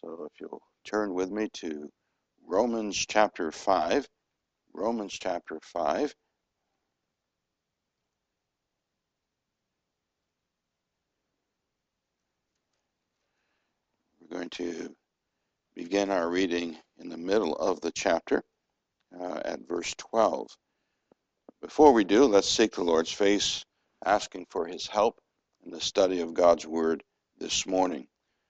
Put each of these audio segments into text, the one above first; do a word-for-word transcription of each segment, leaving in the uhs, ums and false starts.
So if you'll turn with me to Romans chapter five, Romans chapter five. We're going to begin our reading in the middle of the chapter uh, at verse twelve. Before we do, let's seek the Lord's face, asking for his help in the study of God's word this morning.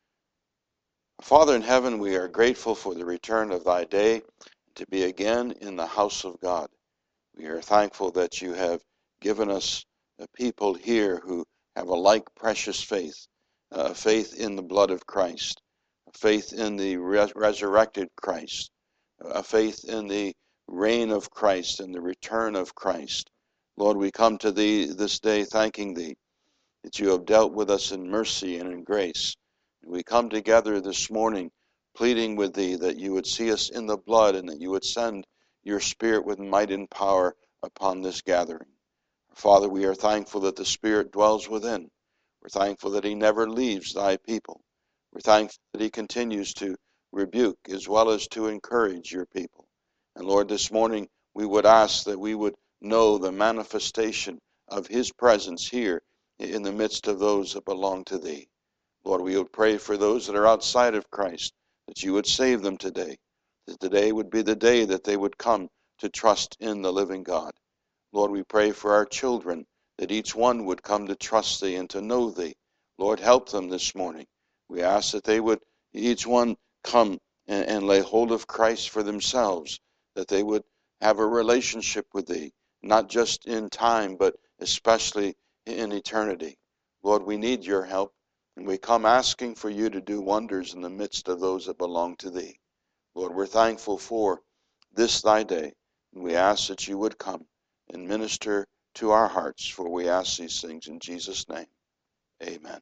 Father in heaven, we are grateful for the return of thy day to be again in the house of God. We are thankful that you have given us a people here who have a like precious faith, a faith in the blood of Christ, a faith in the res- resurrected Christ, a faith in the reign of Christ and the return of Christ. Lord, we come to thee this day thanking thee that you have dealt with us in mercy and in grace. We come together this morning pleading with thee that you would see us in the blood and that you would send your Spirit with might and power upon this gathering. Father, we are thankful that the Spirit dwells within. We're thankful that he never leaves thy people. We're thankful that he continues to rebuke as well as to encourage your people. And Lord, this morning we would ask that we would know the manifestation of his presence here in the midst of those that belong to thee. Lord, we would pray for those that are outside of Christ, that you would save them today, that today would be the day that they would come to trust in the living God. Lord, we pray for our children, that each one would come to trust thee and to know thee. Lord, help them this morning. We ask that they would, each one, come and, and lay hold of Christ for themselves, that they would have a relationship with thee, not just in time, but especially in eternity. Lord, we need your help, and we come asking for you to do wonders in the midst of those that belong to thee. Lord, we're thankful for this thy day, and we ask that you would come and minister to our hearts, for we ask these things in Jesus' name. Amen.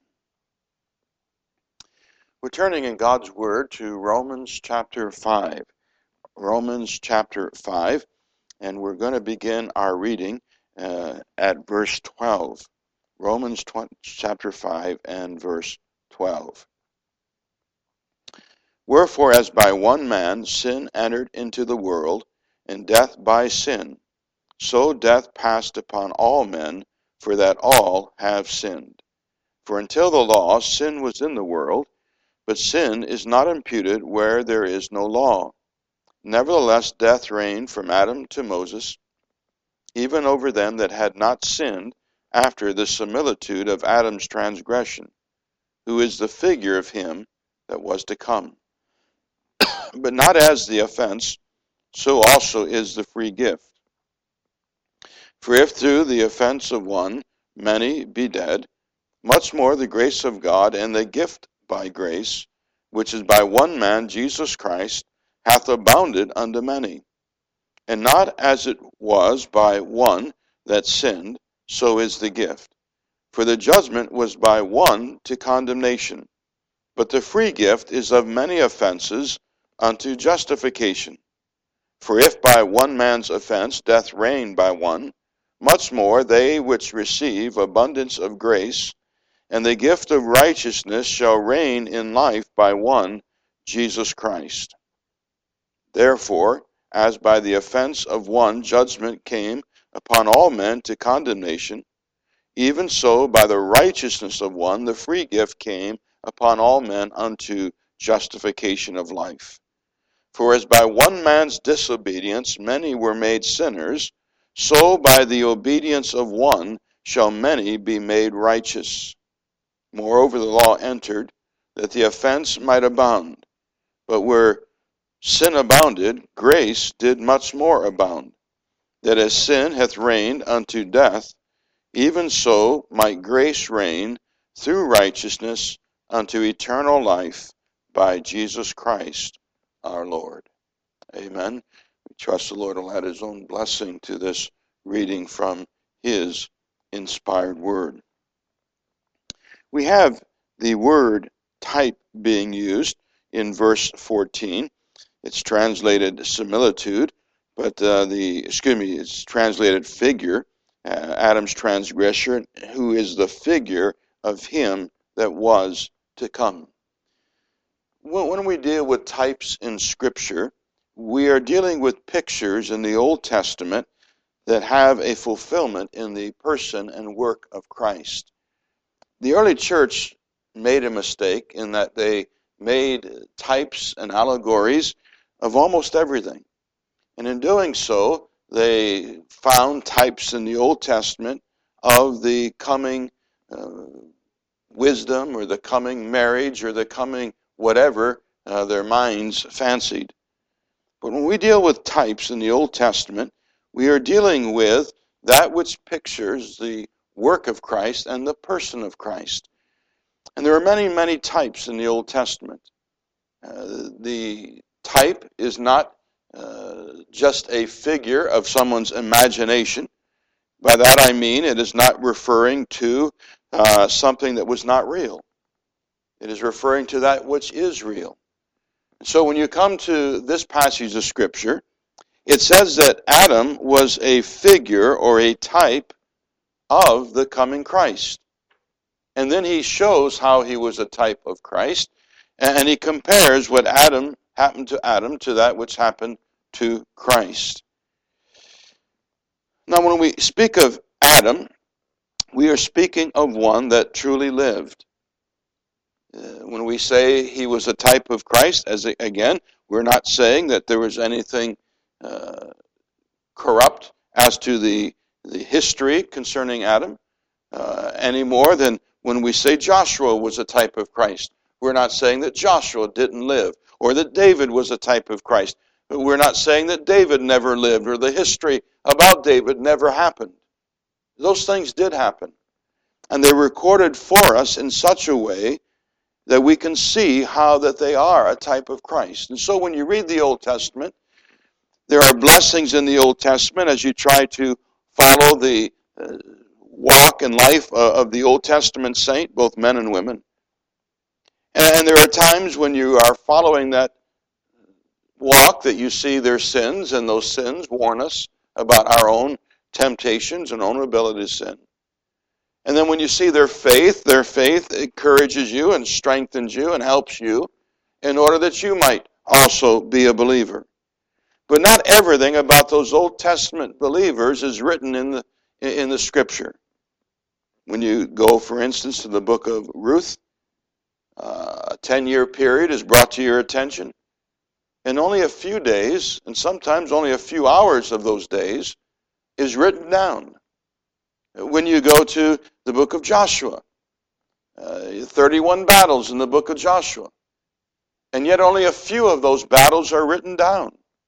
We're turning in God's Word to Romans chapter five. Romans chapter five, and we're going to begin our reading uh, at verse twelve. Romans chapter five and verse twelve. Wherefore, as by one man sin entered into the world, and death by sin, so death passed upon all men, for that all have sinned. For until the law, sin was in the world, but sin is not imputed where there is no law. Nevertheless, death reigned from Adam to Moses, even over them that had not sinned, after the similitude of Adam's transgression, who is the figure of him that was to come. But not as the offense, so also is the free gift. For if through the offense of one many be dead, much more the grace of God and the gift by grace, which is by one man, Jesus Christ, hath abounded unto many. And not as it was by one that sinned, so is the gift. For the judgment was by one to condemnation, but the free gift is of many offenses unto justification. For if by one man's offense death reigned by one, much more they which receive abundance of grace and the gift of righteousness shall reign in life by one, Jesus Christ. Therefore, as by the offense of one judgment came upon all men to condemnation, even so by the righteousness of one the free gift came upon all men unto justification of life. For as by one man's disobedience many were made sinners, so by the obedience of one shall many be made righteous. Moreover, the law entered, that the offense might abound. But where sin abounded, grace did much more abound, that as sin hath reigned unto death, even so might grace reign through righteousness unto eternal life by Jesus Christ our Lord. Amen. We trust the Lord will add his own blessing to this reading from his inspired word. We have the word type being used in verse fourteen. It's translated similitude, but uh, the, excuse me, it's translated figure, uh, Adam's transgression, who is the figure of him that was to come. when we deal with types in Scripture, we are dealing with pictures in the Old Testament that have a fulfillment in the person and work of Christ. The early church made a mistake in that they made types and allegories of almost everything. And in doing so, they found types in the Old Testament of the coming uh, wisdom or the coming marriage or the coming whatever uh, their minds fancied. But when we deal with types in the Old Testament, we are dealing with that which pictures the work of Christ and the person of Christ. And there are many, many types in the Old Testament. Uh, the type is not uh, just a figure of someone's imagination. By that I mean it is not referring to uh, something that was not real. It is referring to that which is real. So when you come to this passage of Scripture, it says that Adam was a figure or a type of the coming Christ. And then he shows how he was a type of Christ, and he compares what Adam happened to Adam to that which happened to Christ. Now, when we speak of Adam, we are speaking of one that truly lived. Uh, when we say he was a type of Christ, as a, again, we're not saying that there was anything uh, corrupt as to the, the history concerning Adam, uh, any more than when we say Joshua was a type of Christ. We're not saying that Joshua didn't live, or that David was a type of Christ. We're not saying that David never lived, or the history about David never happened. Those things did happen. And they're recorded for us in such a way that we can see how that they are a type of Christ. And so when you read the Old Testament, there are blessings in the Old Testament as you try to follow the uh, walk and life uh, of the Old Testament saint, both men and women. And, and there are times when you are following that walk that you see their sins, and those sins warn us about our own temptations and own ability to sin. And then when you see their faith, their faith encourages you and strengthens you and helps you in order that you might also be a believer. But not everything about those Old Testament believers is written in the in the Scripture. When you go, for instance, to the book of Ruth, uh, a ten-year period is brought to your attention. And only a few days, and sometimes only a few hours of those days, is written down. When you go to the book of Joshua, uh, thirty-one battles in the book of Joshua, and yet only a few of those battles are written down.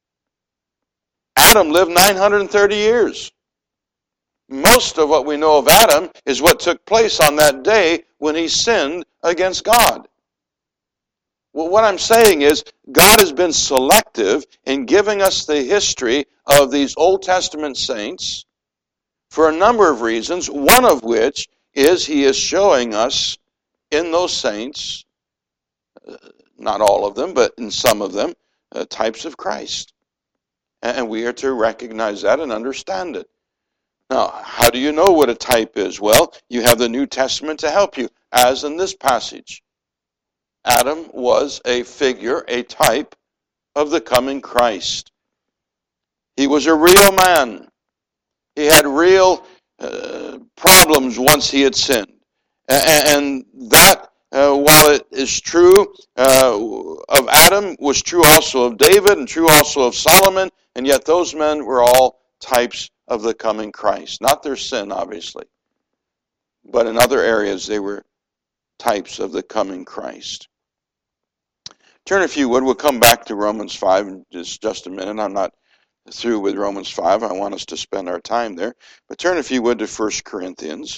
Adam lived nine hundred thirty years. Most of what we know of Adam is what took place on that day when he sinned against God. Well, what I'm saying is, God has been selective in giving us the history of these Old Testament saints for a number of reasons, one of which is he is showing us in those saints, uh, not all of them, but in some of them, uh, types of Christ. And we are to recognize that and understand it. Now, how do you know what a type is? Well, you have the New Testament to help you, as in this passage. Adam was a figure, a type of the coming Christ. He was a real man. He had real uh, problems once he had sinned. And, and that, uh, while it is true uh, of Adam, was true also of David and true also of Solomon, and yet those men were all types of the coming Christ. Not their sin, obviously, but in other areas they were types of the coming Christ. Turn, if you would, we'll come back to Romans five in just, just a minute. I'm not through with Romans five. I want us to spend our time there. But turn, if you would, to First Corinthians.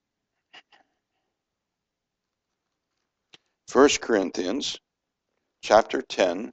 First Corinthians chapter ten.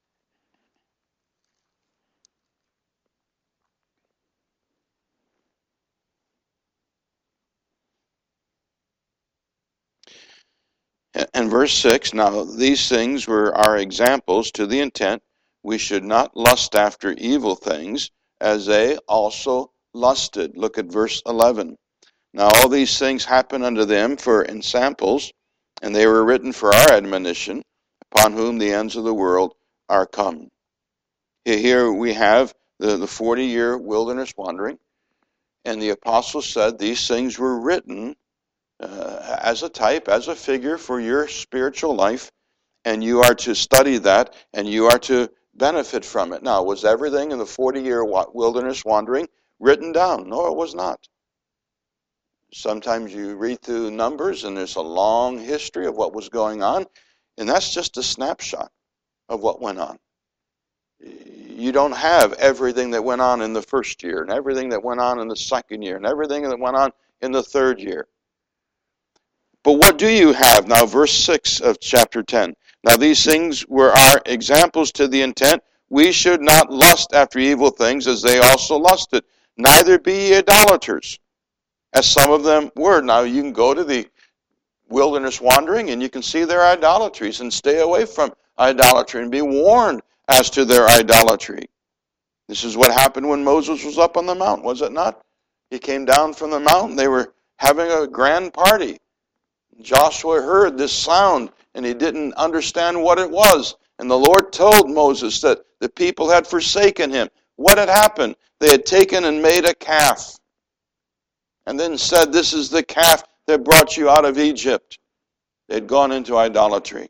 And verse six, now these things were our examples to the intent we should not lust after evil things, as they also lusted. Look at verse eleven. Now all these things happen unto them for ensamples, and they were written for our admonition, upon whom the ends of the world are come. Here we have the, the forty-year wilderness wandering, and the apostle said these things were written uh, as a type, as a figure for your spiritual life, and you are to study that, and you are to benefit from it. Now, was everything in the forty-year wilderness wandering written down? No, it was not. Sometimes you read through Numbers, and there's a long history of what was going on, and that's just a snapshot of what went on. You don't have everything that went on in the first year, and everything that went on in the second year, and everything that went on in the third year. But what do you have? Now, verse six of chapter ten. Now, these things were our examples to the intent we should not lust after evil things as they also lusted. Neither be ye idolaters, as some of them were. Now, you can go to the wilderness wandering and you can see their idolatries and stay away from idolatry and be warned as to their idolatry. This is what happened when Moses was up on the mount, was it not? He came down from the mountain. They were having a grand party. Joshua heard this sound, and he didn't understand what it was. And the Lord told Moses that the people had forsaken him. What had happened? They had taken and made a calf, and then said, this is the calf that brought you out of Egypt. They had gone into idolatry.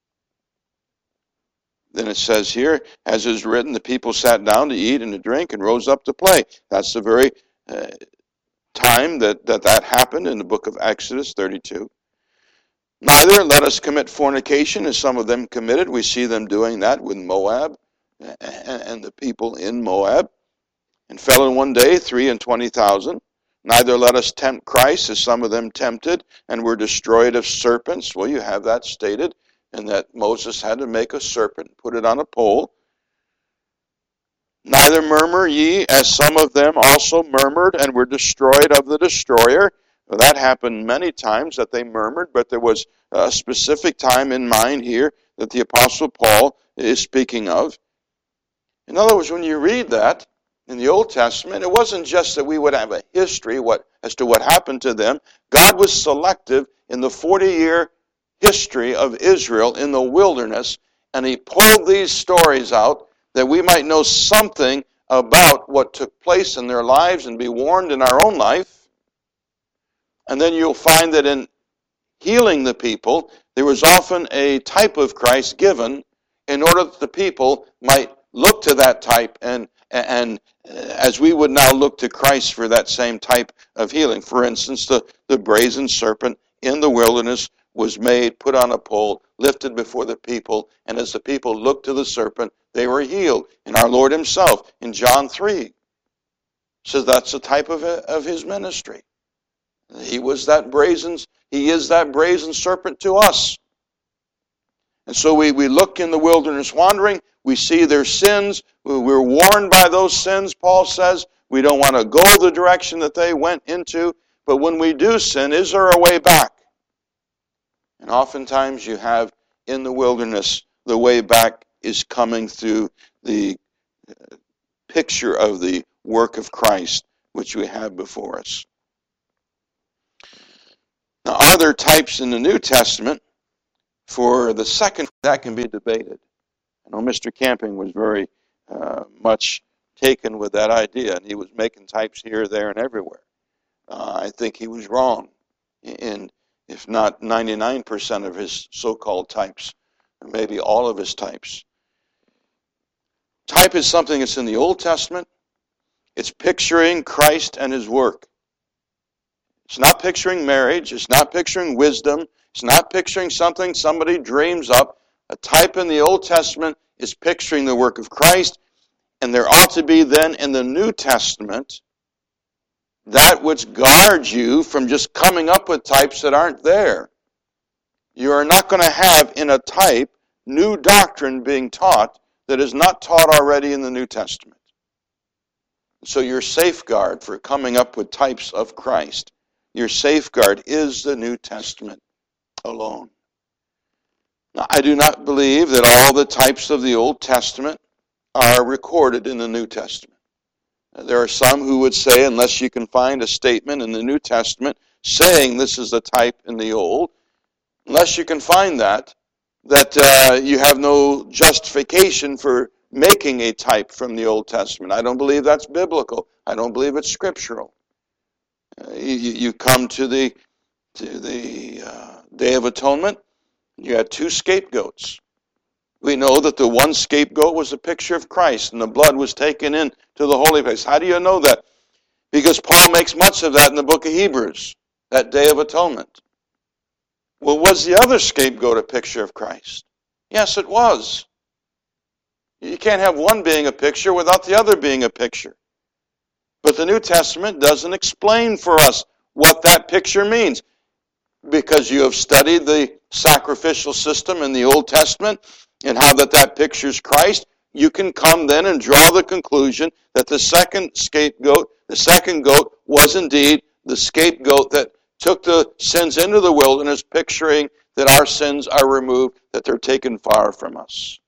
Then it says here, as is written, the people sat down to eat and to drink and rose up to play. That's the very uh, time that, that that happened in the book of Exodus thirty-two. Neither let us commit fornication as some of them committed. We see them doing that with Moab and the people in Moab. And fell in one day three and twenty thousand. Neither let us tempt Christ as some of them tempted and were destroyed of serpents. Well, you have that stated, and that Moses had to make a serpent, put it on a pole. Neither murmur ye as some of them also murmured and were destroyed of the destroyer. Well, that happened many times that they murmured, but there was a specific time in mind here that the Apostle Paul is speaking of. In other words, when you read that in the Old Testament, it wasn't just that we would have a history what, as to what happened to them. God was selective in the forty-year history of Israel in the wilderness, and he pulled these stories out that we might know something about what took place in their lives and be warned in our own life. And then you'll find that in healing the people, there was often a type of Christ given in order that the people might look to that type, and and as we would now look to Christ for that same type of healing. For instance, the, the brazen serpent in the wilderness was made, put on a pole, lifted before the people, and as the people looked to the serpent, they were healed. And our Lord himself, in John three, says that's a type of, of his ministry. He was that brazen, he is that brazen serpent to us. And so we, we look in the wilderness wandering, we see their sins, we're warned by those sins, Paul says. We don't want to go the direction that they went into, but when we do sin, is there a way back? And oftentimes you have in the wilderness, the way back is coming through the picture of the work of Christ, which we have before us. Now, are there types in the New Testament for the second? That can be debated. I know Mister Camping was very uh, much taken with that idea, and he was making types here, there, and everywhere. Uh, I think he was wrong in, if not ninety-nine percent of his so-called types, or maybe all of his types. Type is something that's in the Old Testament. It's picturing Christ and his work. It's not picturing marriage. It's not picturing wisdom. It's not picturing something somebody dreams up. A type in the Old Testament is picturing the work of Christ, and there ought to be then in the New Testament that which guards you from just coming up with types that aren't there. You are not going to have in a type new doctrine being taught that is not taught already in the New Testament. So your safeguard for coming up with types of Christ, your safeguard is the New Testament alone. Now, I do not believe that all the types of the Old Testament are recorded in the New Testament. There are some who would say, unless you can find a statement in the New Testament saying this is the type in the Old, unless you can find that, that uh, you have no justification for making a type from the Old Testament. I don't believe that's biblical. I don't believe it's scriptural. Uh, you, you come to the to the uh, Day of Atonement, you had two scapegoats. We know that the one scapegoat was a picture of Christ, and the blood was taken into the holy place. How do you know that? Because Paul makes much of that in the book of Hebrews, that Day of Atonement. Well, was the other scapegoat a picture of Christ? Yes, it was. You can't have one being a picture without the other being a picture. But the New Testament doesn't explain for us what that picture means. Because you have studied the sacrificial system in the Old Testament and how that that pictures Christ, you can come then and draw the conclusion that the second scapegoat, the second goat, was indeed the scapegoat that took the sins into the wilderness, picturing that our sins are removed, that they're taken far from us.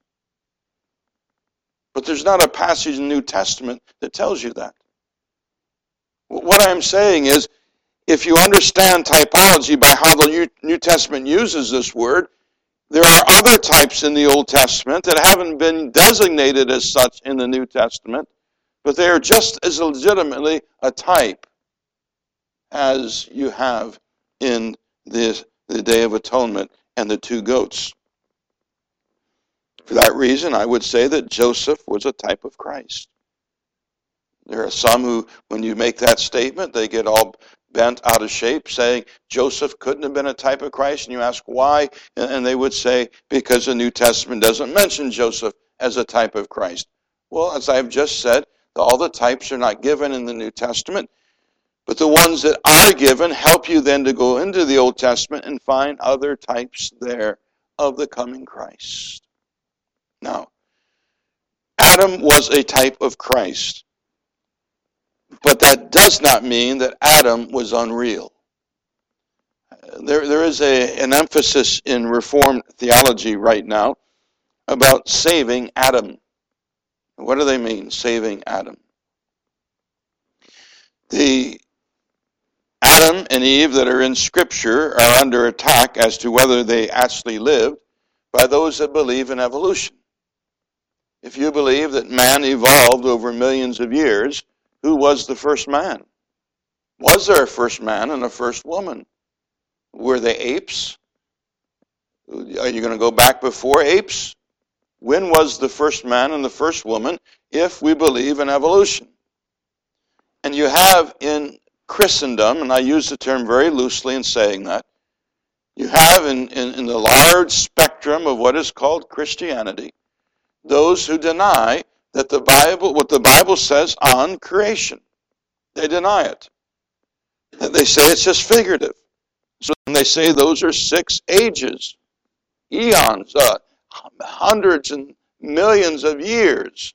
But there's not a passage in the New Testament that tells you that. What I'm saying is, if you understand typology by how the New Testament uses this word, there are other types in the Old Testament that haven't been designated as such in the New Testament, but they are just as legitimately a type as you have in this, the Day of Atonement and the two goats. For that reason, I would say that Joseph was a type of Christ. There are some who, when you make that statement, they get all bent out of shape, saying Joseph couldn't have been a type of Christ, and you ask why, and they would say, because the New Testament doesn't mention Joseph as a type of Christ. Well, as I've just said, all the types are not given in the New Testament, but the ones that are given help you then to go into the Old Testament and find other types there of the coming Christ. Now, Adam was a type of Christ. But that does not mean that Adam was unreal. There, there is a, an emphasis in Reformed theology right now about saving Adam. What do they mean, saving Adam? The Adam and Eve that are in Scripture are under attack as to whether they actually lived by those that believe in evolution. If you believe that man evolved over millions of years, who was the first man? Was there a first man and a first woman? Were they apes? Are you going to go back before apes? When was the first man and the first woman if we believe in evolution? And you have in Christendom, and I use the term very loosely in saying that, you have in, in, in the large spectrum of what is called Christianity, those who deny that the Bible, what the Bible says on creation. They deny it. They say it's just figurative. So they say those are six ages, eons, uh, hundreds and millions of years.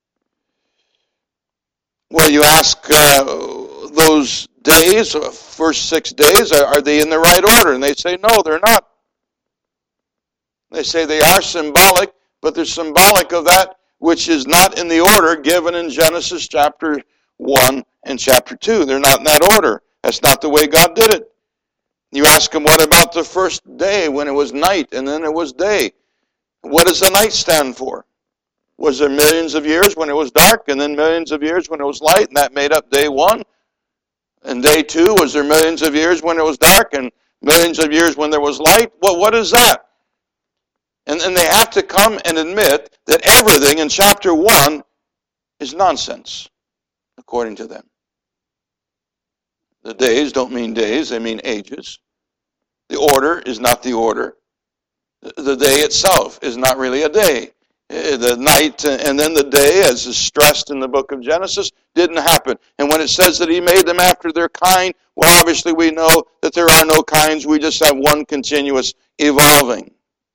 Well, you ask uh, those days, uh, first six days, are, are they in the right order? And they say, no, they're not. They say they are symbolic, but they're symbolic of that which is not in the order given in Genesis chapter one and chapter two. They're not in that order. That's not the way God did it. You ask them, what about the first day when it was night and then it was day? What does the night stand for? Was there millions of years when it was dark and then millions of years when it was light, and that made up day one? And day two, was there millions of years when it was dark and millions of years when there was light? Well, what is that? And, and they have to come and admit that everything in chapter one is nonsense, according to them. The days don't mean days, they mean ages. The order is not the order. The day itself is not really a day. The night and then the day, as is stressed in the book of Genesis, didn't happen. And when it says that he made them after their kind, well, obviously we know that there are no kinds. We just have one continuous evolving.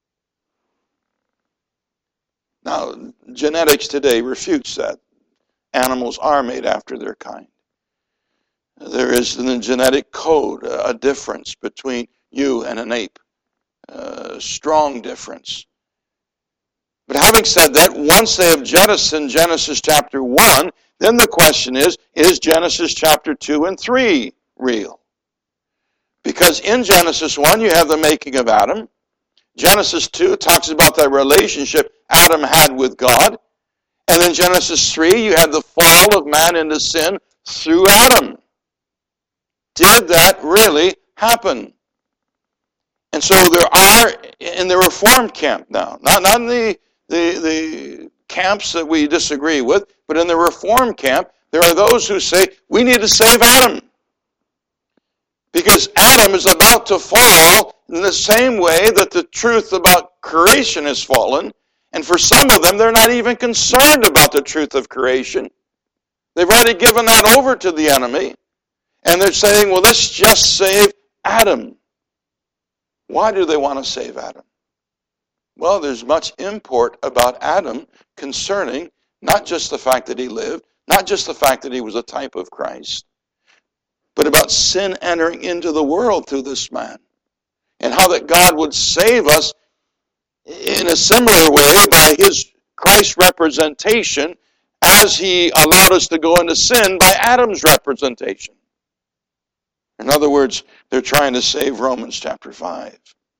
Now, genetics today refutes that. Animals are made after their kind. There is in the genetic code a difference between you and an ape. A strong difference. But having said that, once they have jettisoned Genesis chapter one, then the question is, is Genesis chapter two and three real? Because in Genesis one, you have the making of Adam. Genesis two talks about that relationship Adam had with God. And in Genesis three, you had the fall of man into sin through Adam. Did that really happen? And so there are, in the Reformed camp now, not, not in the, the, the camps that we disagree with, but in the Reformed camp, there are those who say, we need to save Adam. Because Adam is about to fall in the same way that the truth about creation has fallen. And for some of them, they're not even concerned about the truth of creation. They've already given that over to the enemy. And they're saying, well, let's just save Adam. Why do they want to save Adam? Well, there's much import about Adam concerning not just the fact that he lived, not just the fact that he was a type of Christ, but about sin entering into the world through this man. And how that God would save us in a similar way by his Christ representation as he allowed us to go into sin by Adam's representation. In other words, they're trying to save Romans chapter five.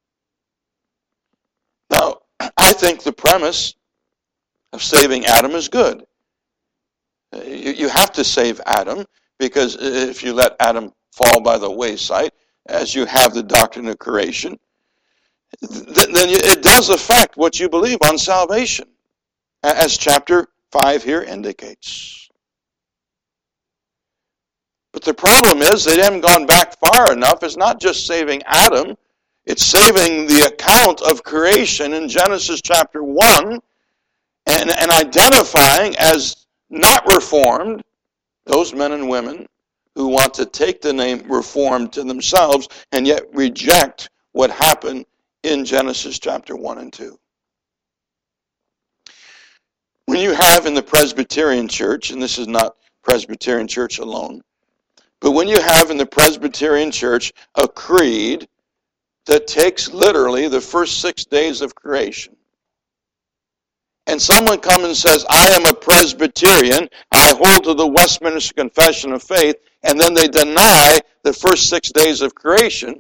Now, I think the premise of saving Adam is good. You, you have to save Adam, because if you let Adam fall by the wayside, as you have the doctrine of creation, th- then it does affect what you believe on salvation, as chapter five here indicates. But the problem is they haven't gone back far enough. It's not just saving Adam. It's saving the account of creation in Genesis chapter one and, and identifying as not reformed those men and women who want to take the name reformed to themselves and yet reject what happened in Genesis chapter one and two. When you have in the Presbyterian Church, and this is not Presbyterian Church alone, but when you have in the Presbyterian Church a creed that takes literally the first six days of creation, and someone comes and says, I am a Presbyterian, I hold to the Westminster Confession of Faith, and then they deny the first six days of creation,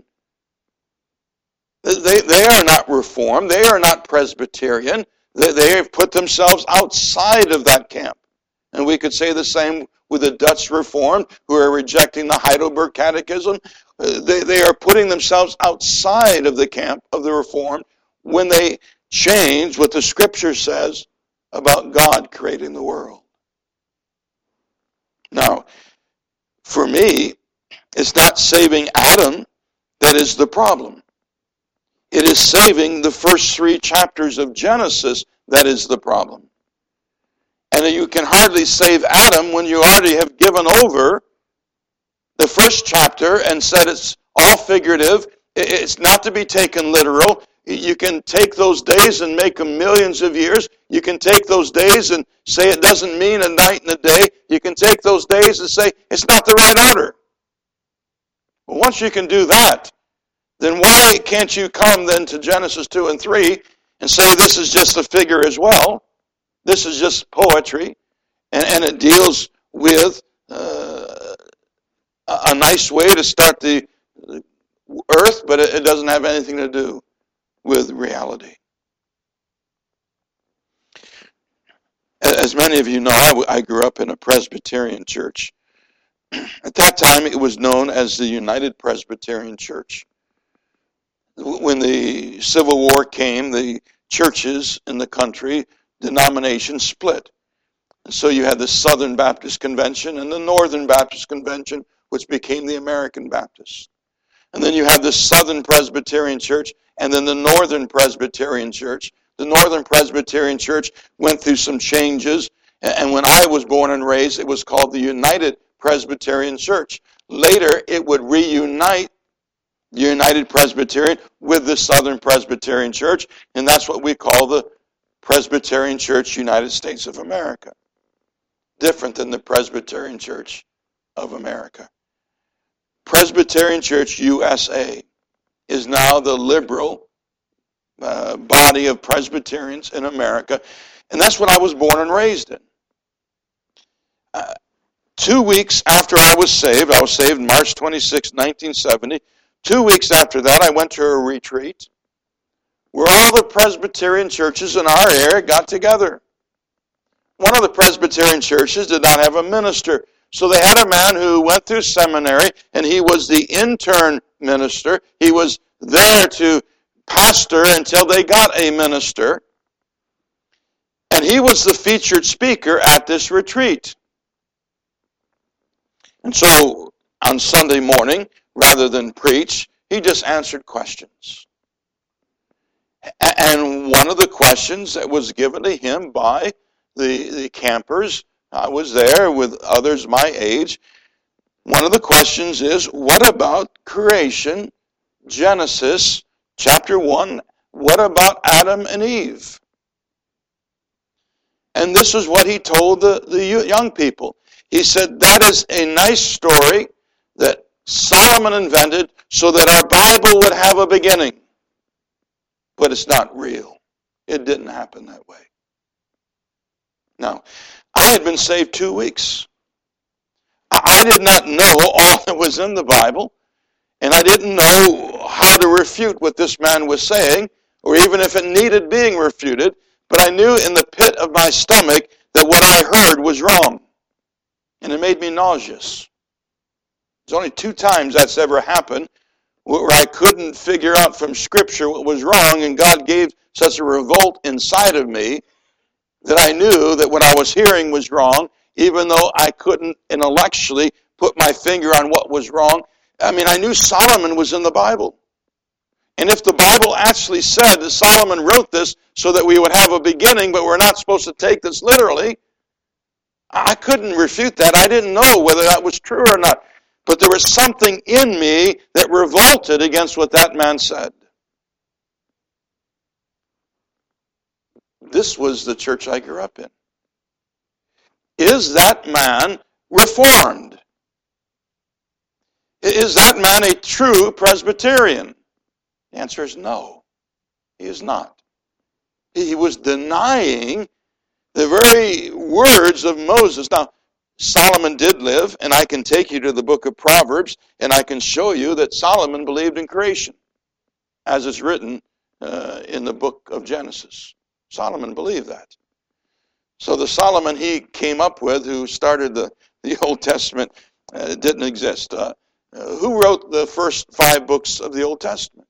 they, they are not Reformed, they are not Presbyterian, they, they have put themselves outside of that camp. And we could say the same with the Dutch Reformed, who are rejecting the Heidelberg Catechism. They, they are putting themselves outside of the camp of the Reformed when they change what the Scripture says about God creating the world. Now, for me, it's not saving Adam that is the problem. It is saving the first three chapters of Genesis that is the problem. And you can hardly save Adam when you already have given over the first chapter and said it's all figurative. It's not to be taken literal. You can take those days and make them millions of years. You can take those days and say it doesn't mean a night and a day. You can take those days and say it's not the right order. Well, once you can do that, then why can't you come then to Genesis two and three and say this is just a figure as well? This is just poetry, and, and it deals with uh, a nice way to start the earth, but it, it doesn't have anything to do with reality. As many of you know, I, I grew up in a Presbyterian church. At that time, it was known as the United Presbyterian Church. When the Civil War came, the churches in the country, denominations split. And so you had the Southern Baptist Convention and the Northern Baptist Convention, which became the American Baptist. And then you had the Southern Presbyterian Church and then the Northern Presbyterian Church. The Northern Presbyterian Church went through some changes, and when I was born and raised, it was called the United Presbyterian Church. Later, it would reunite the United Presbyterian with the Southern Presbyterian Church, and that's what we call the Presbyterian Church United States of America. Different than the Presbyterian Church of America. Presbyterian Church U S A is now the liberal uh, body of Presbyterians in America, and that's what I was born and raised in. Uh, two weeks after I was saved, I was saved March twenty-sixth, nineteen seventy, two weeks after that I went to a retreat where all the Presbyterian churches in our area got together. One of the Presbyterian churches did not have a minister, so they had a man who went through seminary, and he was the intern minister. He was there to pastor until they got a minister, and he was the featured speaker at this retreat. And so on Sunday morning, rather than preach, he just answered questions. And one of the questions that was given to him by the, the campers, I was there with others my age, one of the questions is, what about creation, Genesis chapter one, what about Adam and Eve? And this is what he told the, the young people. He said, that is a nice story that Solomon invented so that our Bible would have a beginning. But it's not real. It didn't happen that way. Now, I had been saved two weeks. I did not know all that was in the Bible, and I didn't know how to refute what this man was saying, or even if it needed being refuted, but I knew in the pit of my stomach that what I heard was wrong, and it made me nauseous. There's only two times that's ever happened where I couldn't figure out from Scripture what was wrong, and God gave such a revolt inside of me that I knew that what I was hearing was wrong, even though I couldn't intellectually put my finger on what was wrong. I mean, I knew Solomon was in the Bible. And if the Bible actually said that Solomon wrote this so that we would have a beginning, but we're not supposed to take this literally, I couldn't refute that. I didn't know whether that was true or not. But there was something in me that revolted against what that man said. This was the church I grew up in. Is that man reformed? Is that man a true Presbyterian? The answer is no, he is not. He was denying the very words of Moses. Now, Solomon did live, and I can take you to the book of Proverbs, and I can show you that Solomon believed in creation, as is written uh, in the book of Genesis. Solomon believed that. So the Solomon he came up with, who started the, the Old Testament, uh, didn't exist. Uh, uh, who wrote the first five books of the Old Testament?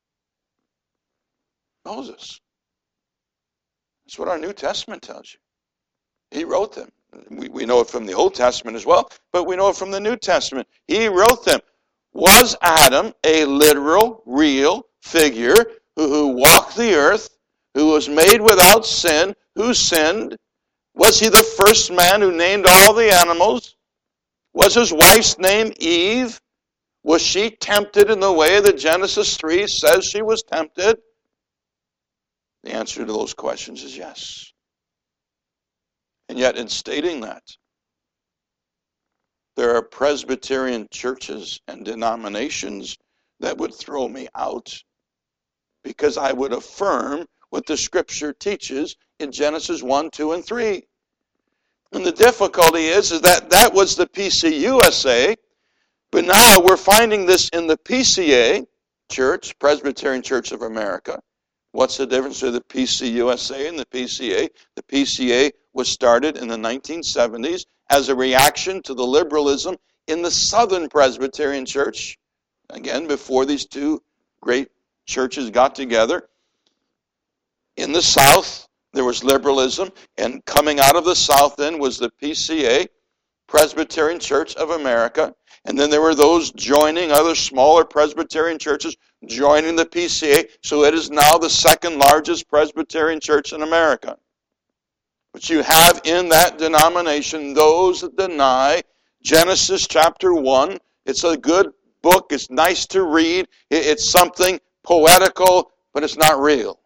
Moses. That's what our New Testament tells you. He wrote them. We, we know it from the Old Testament as well, but we know it from the New Testament. He wrote them. Was Adam a literal, real figure who, who walked the earth, who was made without sin, who sinned? Was he the first man who named all the animals? Was his wife's name Eve? Was she tempted in the way that Genesis three says she was tempted? The answer to those questions is yes. And yet in stating that, there are Presbyterian churches and denominations that would throw me out because I would affirm what the Scripture teaches in Genesis one, two, and three. And the difficulty is, is that that was the P C U S A, but now we're finding this in the P C A Church, Presbyterian Church of America. What's the difference between the P C U S A and the P C A? The P C A was started in the nineteen seventies as a reaction to the liberalism in the Southern Presbyterian Church. Again, before these two great churches got together. In the South, there was liberalism, and coming out of the South then was the P C A, Presbyterian Church of America. And then there were those joining other smaller Presbyterian churches, joining the P C A, so it is now the second largest Presbyterian church in America. But you have in that denomination those that deny Genesis chapter one. It's a good book. It's nice to read. It's something poetical, but it's not real.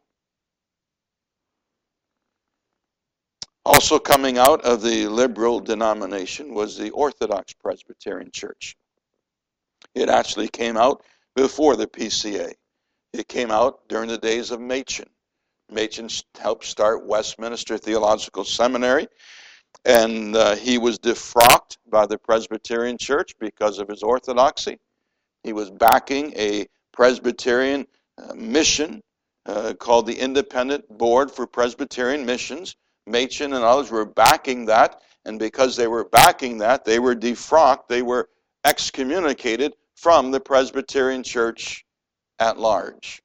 Also coming out of the liberal denomination was the Orthodox Presbyterian Church. It actually came out before the P C A. It came out during the days of Machen. Machen helped start Westminster Theological Seminary, and uh, he was defrocked by the Presbyterian Church because of his orthodoxy. He was backing a Presbyterian uh, mission uh, called the Independent Board for Presbyterian Missions. Machen and others were backing that, and because they were backing that, they were defrocked, they were excommunicated from the Presbyterian Church at large.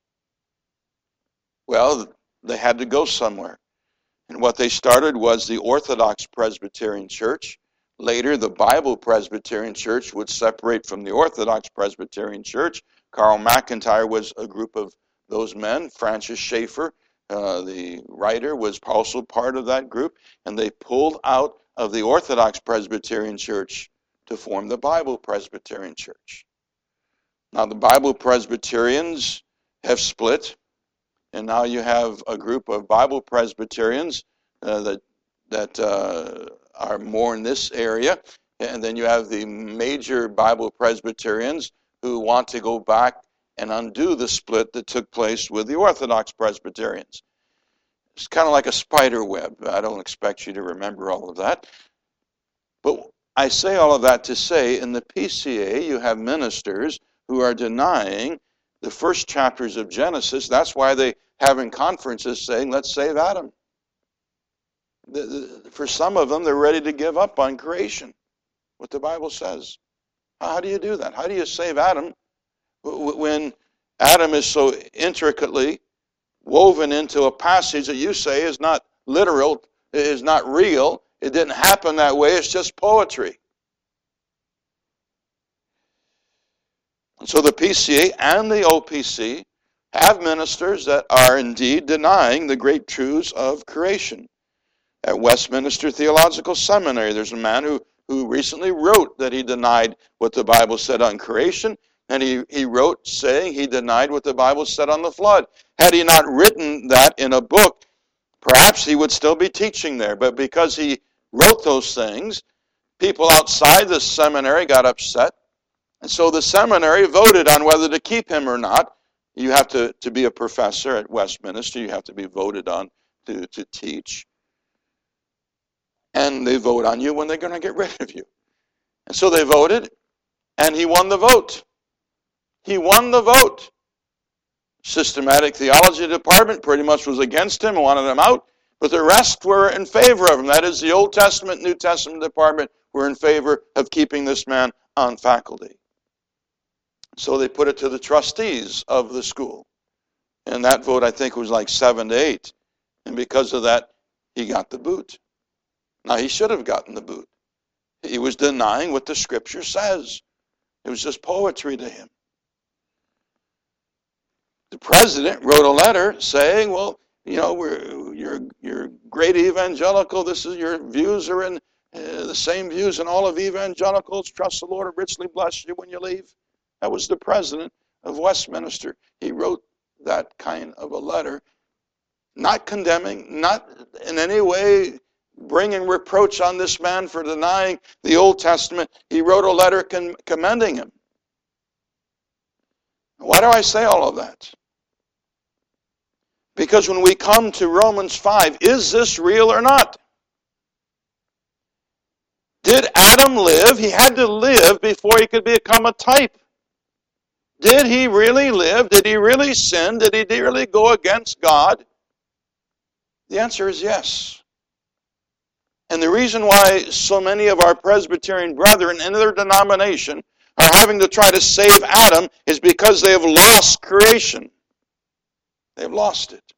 Well, they had to go somewhere. And what they started was the Orthodox Presbyterian Church. Later, the Bible Presbyterian Church would separate from the Orthodox Presbyterian Church. Carl McIntyre was a group of those men. Francis Schaeffer, uh, the writer, was also part of that group. And they pulled out of the Orthodox Presbyterian Church to form the Bible Presbyterian Church. Now, the Bible Presbyterians have split. And now you have a group of Bible Presbyterians uh, that that uh, are more in this area. And then you have the major Bible Presbyterians who want to go back and undo the split that took place with the Orthodox Presbyterians. It's kind of like a spider web. I don't expect you to remember all of that. But I say all of that to say, in the P C A, you have ministers who are denying the first chapters of Genesis. That's why they having conferences saying, let's save Adam. The, the, for some of them, they're ready to give up on creation, what the Bible says. How, how do you do that? How do you save Adam when Adam is so intricately woven into a passage that you say is not literal, is not real, it didn't happen that way, it's just poetry? And so the P C A and the O P C have ministers that are indeed denying the great truths of creation. At Westminster Theological Seminary, there's a man who, who recently wrote that he denied what the Bible said on creation, and he, he wrote saying he denied what the Bible said on the flood. Had he not written that in a book, perhaps he would still be teaching there. But because he wrote those things, people outside the seminary got upset, and so the seminary voted on whether to keep him or not. You have to, to be a professor at Westminster. You have to be voted on to, to teach. And they vote on you when they're going to get rid of you. And so they voted, and he won the vote. He won the vote. Systematic Theology Department pretty much was against him and wanted him out, but the rest were in favor of him. That is, the Old Testament, New Testament Department were in favor of keeping this man on faculty. So they put it to the trustees of the school. And that vote, I think, was like seven to eight. And because of that, he got the boot. Now, he should have gotten the boot. He was denying what the Scripture says. It was just poetry to him. The president wrote a letter saying, well, you know, we're, you're, you're great evangelical. This is your views are in uh, the same views in all of evangelicals. Trust the Lord will richly bless you when you leave. That was the president of Westminster. He wrote that kind of a letter, not condemning, not in any way bringing reproach on this man for denying the Old Testament. He wrote a letter con- commending him. Why do I say all of that? Because when we come to Romans five, is this real or not? Did Adam live? He had to live before he could become a type. Did he really live? Did he really sin? Did he really go against God? The answer is yes. And the reason why so many of our Presbyterian brethren in their denomination are having to try to save Adam is because they have lost creation. They've lost it.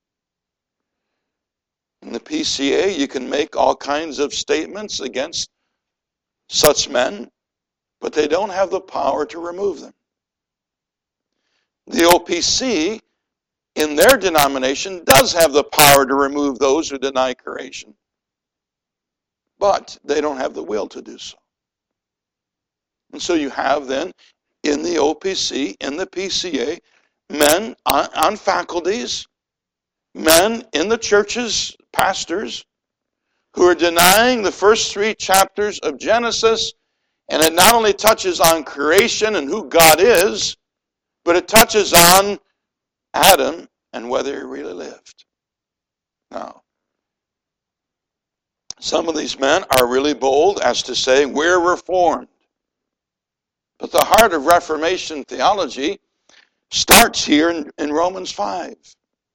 In the P C A, you can make all kinds of statements against such men, but they don't have the power to remove them. The O P C, in their denomination, does have the power to remove those who deny creation. But they don't have the will to do so. And so you have then, in the O P C, in the P C A, men on, on faculties, men in the churches, pastors, who are denying the first three chapters of Genesis, and it not only touches on creation and who God is, but it touches on Adam and whether he really lived. Now, some of these men are really bold as to say, we're Reformed. But the heart of Reformation theology starts here in, in Romans five.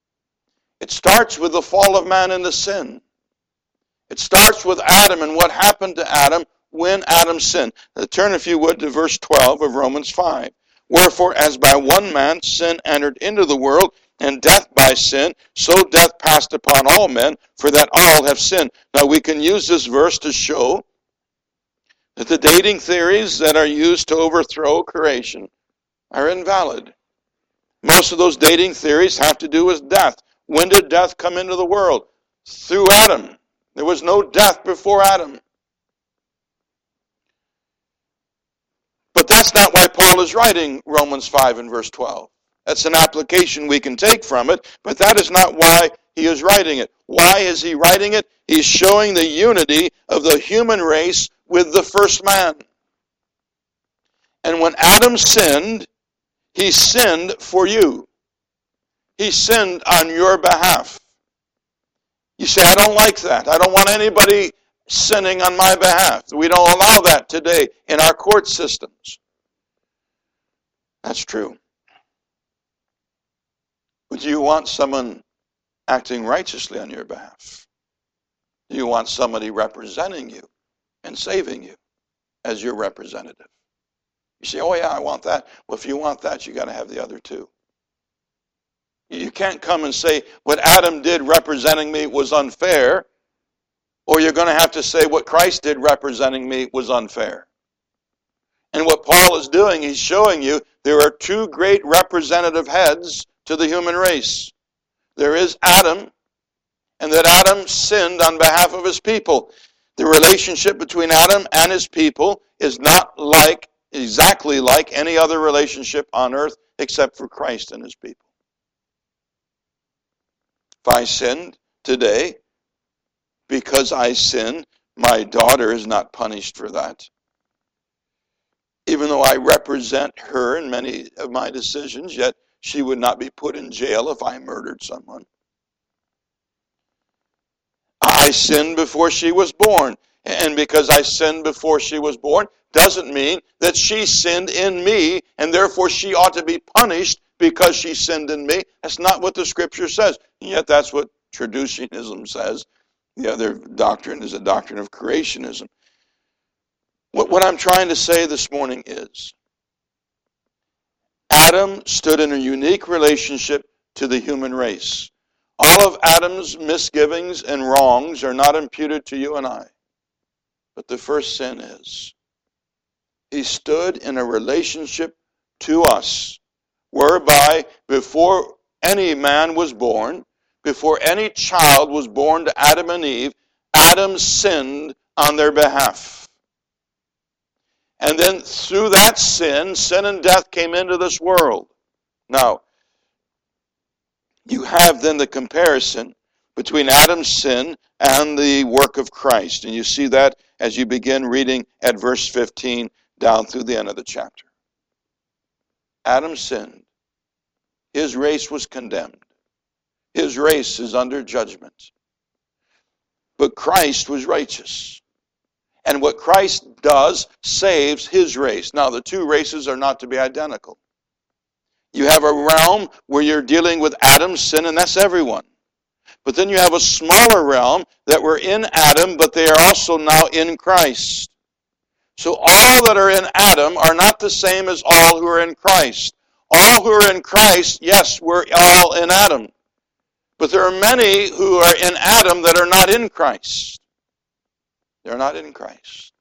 It starts with the fall of man into sin. It starts with Adam and what happened to Adam when Adam sinned. Now, turn, if you would, to verse twelve of Romans five. Wherefore, as by one man sin entered into the world, and death by sin, so death passed upon all men, for that all have sinned. Now, we can use this verse to show that the dating theories that are used to overthrow creation are invalid. Most of those dating theories have to do with death. When did death come into the world? Through Adam. There was no death before Adam. But that's not why Paul is writing Romans five and verse twelve. That's an application we can take from it, but that is not why he is writing it. Why is he writing it? He's showing the unity of the human race with the first man. And when Adam sinned, he sinned for you. He sinned on your behalf. You say, I don't like that. I don't want anybody sinning on my behalf. We don't allow that today in our court systems. That's true. But do you want someone acting righteously on your behalf? Do you want somebody representing you and saving you as your representative? You say, oh yeah, I want that. Well, if you want that, you got to have the other two. You can't come and say what Adam did representing me was unfair, or you're going to have to say what Christ did representing me was unfair. And what Paul is doing, he's showing you there are two great representative heads to the human race. There is Adam, and that Adam sinned on behalf of his people. The relationship between Adam and his people is not like, exactly like any other relationship on earth except for Christ and his people. If I sinned today, because I sinned, my daughter is not punished for that. Even though I represent her in many of my decisions, yet she would not be put in jail if I murdered someone. I sinned before she was born. And because I sinned before she was born, doesn't mean that she sinned in me, and therefore she ought to be punished because she sinned in me. That's not what the Scripture says. And yet that's what Traducianism says. The other doctrine is a doctrine of creationism. What, what I'm trying to say this morning is, Adam stood in a unique relationship to the human race. All of Adam's misgivings and wrongs are not imputed to you and I. But the first sin is, he stood in a relationship to us, whereby before any man was born, before any child was born to Adam and Eve, Adam sinned on their behalf. And then through that sin, sin and death came into this world. Now, you have then the comparison between Adam's sin and the work of Christ. And you see that as you begin reading at verse fifteen down through the end of the chapter. Adam sinned. His race was condemned. His race is under judgment. But Christ was righteous. And what Christ does saves his race. Now, the two races are not to be identical. You have a realm where you're dealing with Adam's sin, and that's everyone. But then you have a smaller realm that were in Adam, but they are also now in Christ. So all that are in Adam are not the same as all who are in Christ. All who are in Christ, yes, we're all in Adam. But there are many who are in Adam that are not in Christ. They're not in Christ.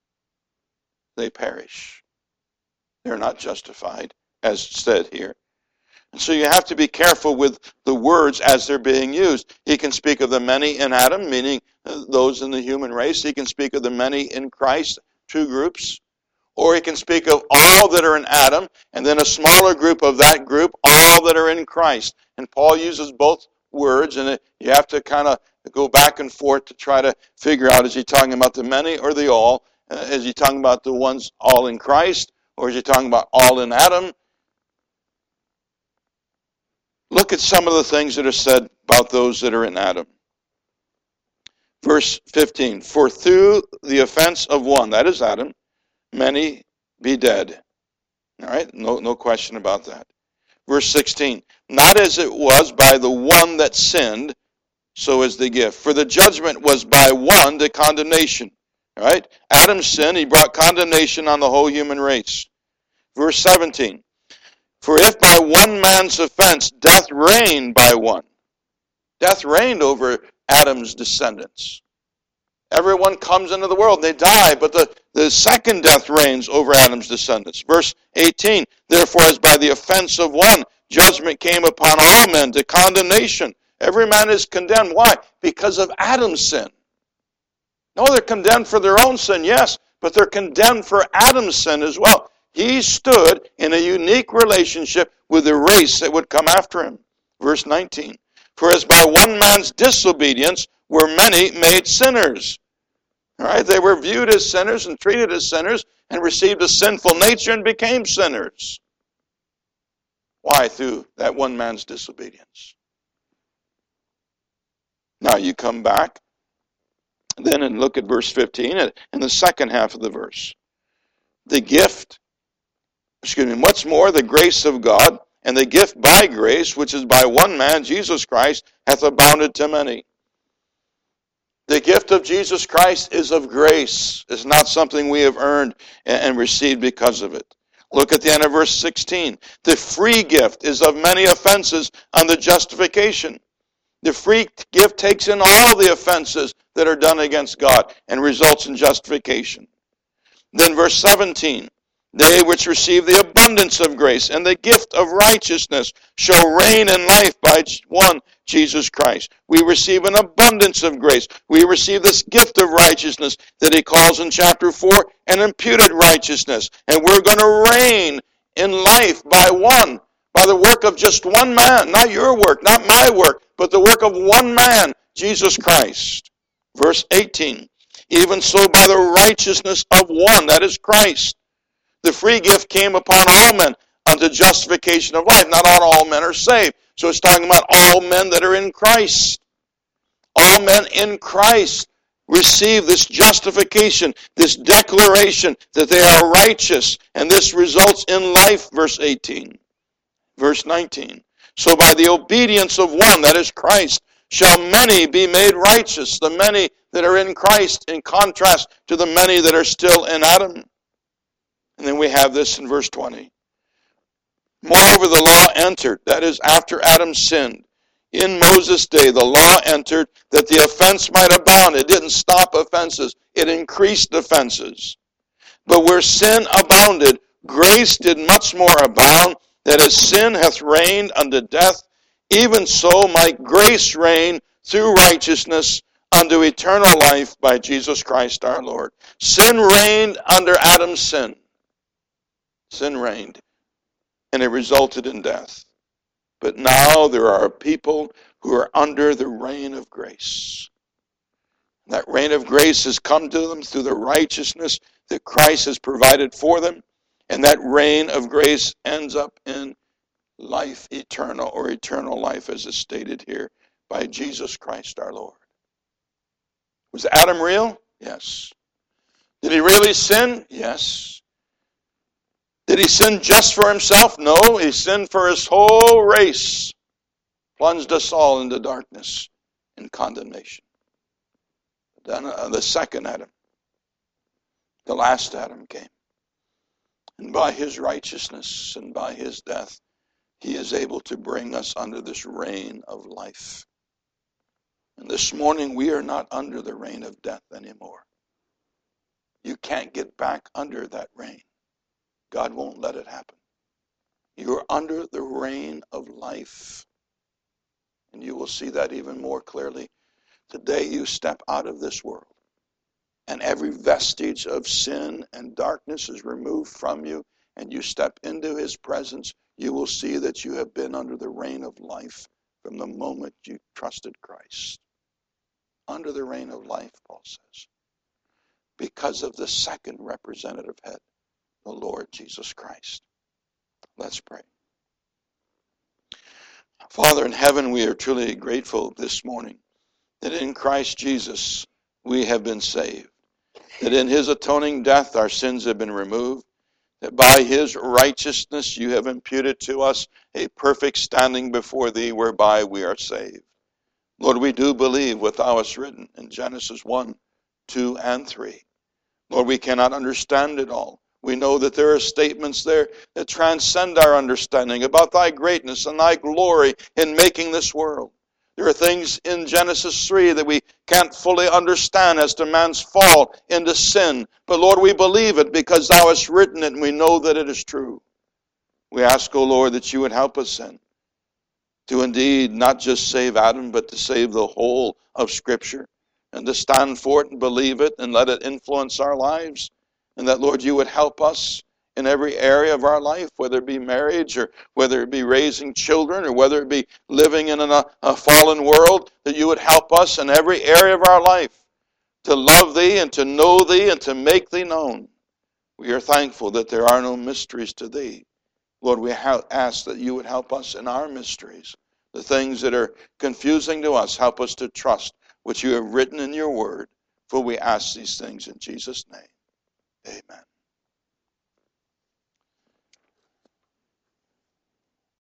They perish. They're not justified, as said here. And so you have to be careful with the words as they're being used. He can speak of the many in Adam, meaning those in the human race. He can speak of the many in Christ, two groups. Or he can speak of all that are in Adam, and then a smaller group of that group, all that are in Christ. And Paul uses both words, and you have to kind of go back and forth to try to figure out, is he talking about the many or the all? Uh, is he talking about the ones all in Christ, or is he talking about all in Adam? Look at some of the things that are said about those that are in Adam. Verse fifteen, for through the offense of one, that is Adam, many be dead. All right, no, no question about that. Verse sixteen, not as it was by the one that sinned, so is the gift. For the judgment was by one to condemnation. All right? Adam's sin, he brought condemnation on the whole human race. Verse seventeen, for if by one man's offense death reigned by one, death reigned over Adam's descendants. Everyone comes into the world, they die, but the, the second death reigns over Adam's descendants. Verse eighteen, therefore as by the offense of one, judgment came upon all men to condemnation. Every man is condemned. Why? Because of Adam's sin. No, they're condemned for their own sin, yes, but they're condemned for Adam's sin as well. He stood in a unique relationship with the race that would come after him. Verse nineteen, for as by one man's disobedience were many made sinners. All right, they were viewed as sinners and treated as sinners and received a sinful nature and became sinners. Why? Through that one man's disobedience. Now you come back then and look at verse fifteen and the second half of the verse. The gift, excuse me, what's more, the grace of God and the gift by grace, which is by one man, Jesus Christ, hath abounded to many. The gift of Jesus Christ is of grace. It's not something we have earned and received because of it. Look at the end of verse sixteen. The free gift is of many offenses unto justification. The free gift takes in all the offenses that are done against God and results in justification. Then verse seventeen. They which receive the abundance of grace and the gift of righteousness shall reign in life by one, Jesus Christ. We receive an abundance of grace. We receive this gift of righteousness that he calls in chapter four an imputed righteousness. And we're going to reign in life by one, by the work of just one man, not your work, not my work, but the work of one man, Jesus Christ. Verse eighteen, even so by the righteousness of one, that is Christ. The free gift came upon all men unto justification of life. Not all men are saved. So it's talking about all men that are in Christ. All men in Christ receive this justification, this declaration that they are righteous, and this results in life, verse eighteen. Verse nineteen. So by the obedience of one, that is Christ, shall many be made righteous. The many that are in Christ in contrast to the many that are still in Adam. And then we have this in verse twenty. Moreover, the law entered, that is, after Adam sinned. In Moses' day, the law entered that the offense might abound. It didn't stop offenses. It increased offenses. But where sin abounded, grace did much more abound, that as sin hath reigned unto death, even so might grace reign through righteousness unto eternal life by Jesus Christ our Lord. Sin reigned under Adam's sin. Sin reigned, and it resulted in death. But now there are people who are under the reign of grace. That reign of grace has come to them through the righteousness that Christ has provided for them, and that reign of grace ends up in life eternal, or eternal life as is stated here by Jesus Christ our Lord. Was Adam real? Yes. Did he really sin? Yes. Did he sin just for himself? No, he sinned for his whole race. Plunged us all into darkness and condemnation. Then uh, the second Adam, the last Adam came. And by his righteousness and by his death, he is able to bring us under this reign of life. And this morning, we are not under the reign of death anymore. You can't get back under that reign. God won't let it happen. You are under the reign of life. And you will see that even more clearly the day you step out of this world. And every vestige of sin and darkness is removed from you, and you step into his presence, you will see that you have been under the reign of life from the moment you trusted Christ. Under the reign of life, Paul says, because of the second representative head, the Lord Jesus Christ. Let's pray. Father in heaven, we are truly grateful this morning that in Christ Jesus we have been saved, that in his atoning death our sins have been removed, that by his righteousness you have imputed to us a perfect standing before thee, whereby we are saved. Lord, we do believe what thou hast written in Genesis one, two, and three. Lord, we cannot understand it all. We know that there are statements there that transcend our understanding about thy greatness and thy glory in making this world. There are things in Genesis three that we can't fully understand as to man's fall into sin. But Lord, we believe it because thou hast written it and we know that it is true. We ask, O Lord, that you would help us then to indeed not just save Adam, but to save the whole of Scripture, and to stand for it and believe it and let it influence our lives. And that, Lord, you would help us in every area of our life, whether it be marriage or whether it be raising children or whether it be living in a, a fallen world, that you would help us in every area of our life to love thee and to know thee and to make thee known. We are thankful that there are no mysteries to thee. Lord, we ask that you would help us in our mysteries. The things that are confusing to us, help us to trust what you have written in your word. For we ask these things in Jesus' name. Amen.